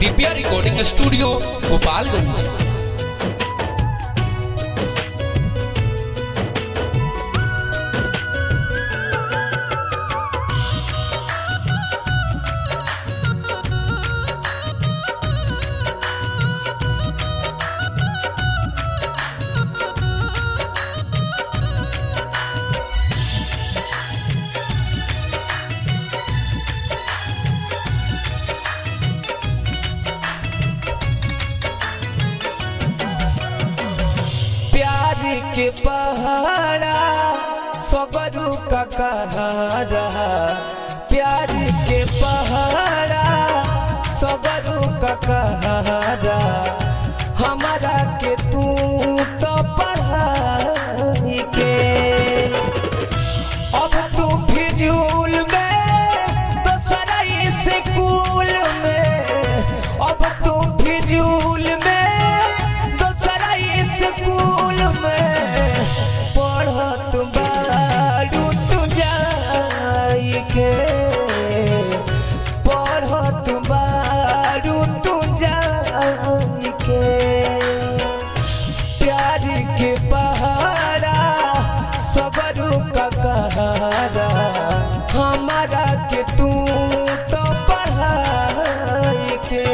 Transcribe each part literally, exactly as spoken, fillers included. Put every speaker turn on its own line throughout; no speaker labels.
Divya recording studio Gopalganj.
के पहाड़ा सबरू का कहारा, प्यार के पहाड़ा सबरू का कहारा, हमारा के तू तो पढ़ाई के अब तू फिजूल में दूसरा स्कूल में, अब तू फिजूल में स्कूल में पढ़त बारू तू जाई के, पढ़त बारू तू जाई के, प्यार के पहाड़ा सबरू का कहारा, हमारा के तू तो पढ़ाई के।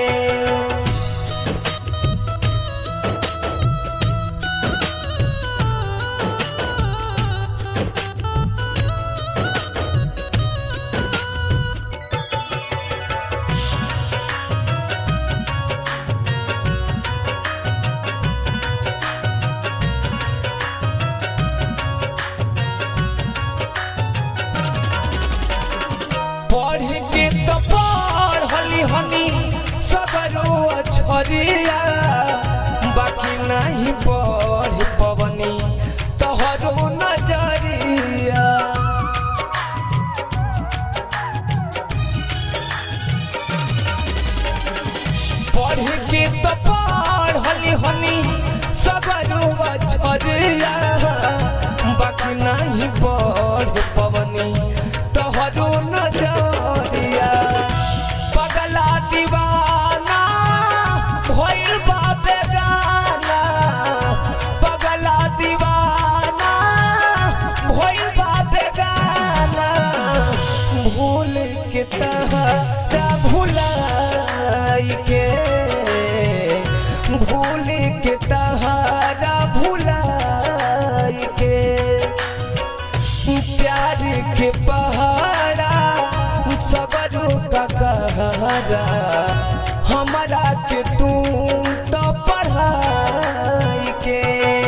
पढ़ के तो पढ़ली हनी सगरो अछरिया, बाकी नहीं पढ़ पवनी तोहरो नजरिया। पढ़ के तो पढ़ली हनी सगरो अछरिया, बाकी नहीं पढ़ पवनी तोहरो नजरिया। पगला दीवाना भइल बा बेगाना, पगला दीवाना भइल बा बेगाना, भूल के तहरा भुलाई के, भूल के तहरा भुलाई के, प्यार के पहाड़ा सबरू का कहारा, हमारा के तू तो पढ़ाई के।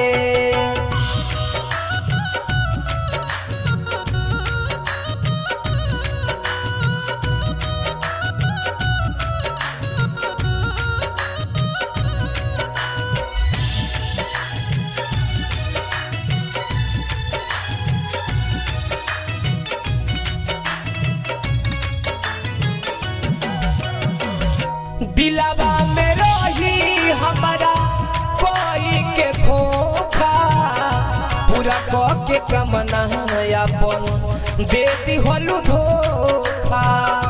दिलवा में रही हमारा कोई के खोखा, पूरा क के कमना अपन देती होलू धोखा।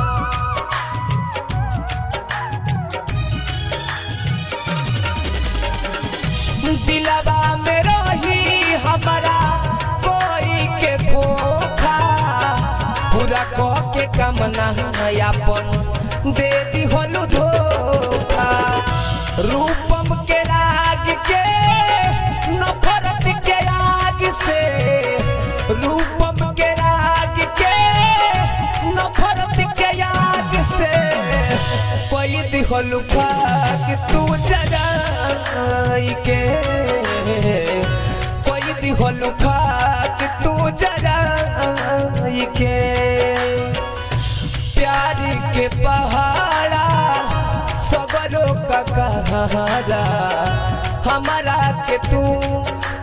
दिलवा में रही हमारा कोई के खोखा, पूरा क के कमना अपन देती होलू धोखा। रूपम के राग के नफरत के आग से, रूपम के राग के नफरत के आग से, कोई दिहलू खाक तू जराई के, कोई दिहलू खाक तू जराई के, प्यार के पहाड़ा सबरो का कहारा, हमारा के तू